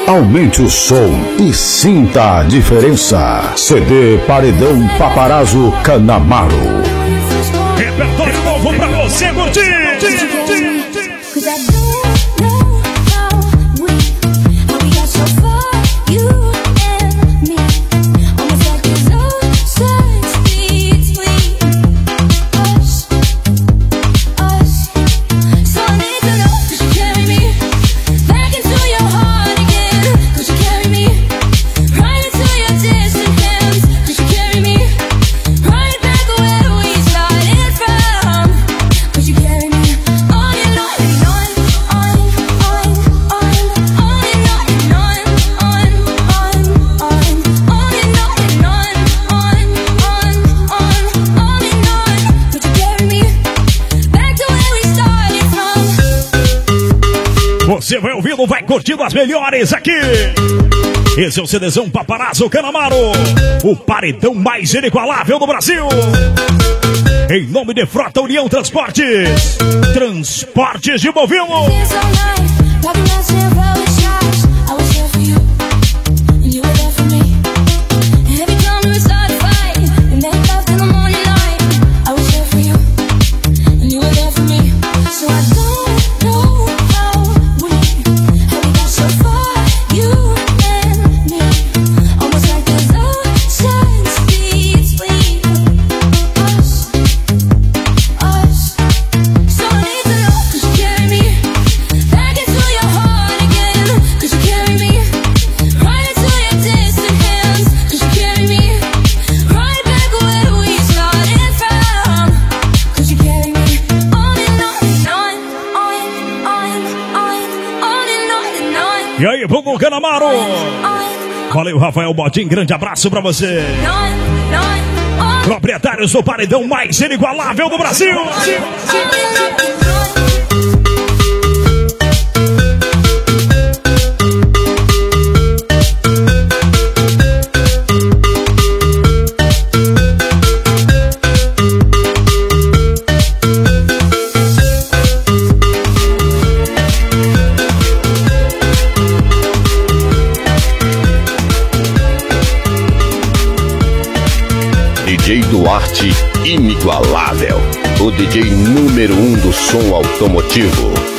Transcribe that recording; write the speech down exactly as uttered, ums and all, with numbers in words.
Aumente o som e sinta a diferença. C D Paredão Paparazzo Canamaro. Repertório novo pra você curtir. Você vai ouvindo, vai curtindo as melhores aqui. Esse é o CDzão Paparazzo Canamaro, o paredão mais inigualável do Brasil. Em nome de Frota União Transportes, Transportes de Movimento. E aí, vamos, Canamaro! Valeu, Rafael Botim, grande abraço pra você. Proprietários do paredão mais inigualável do Brasil. D J Duarte, inigualável. O D J número um do som automotivo.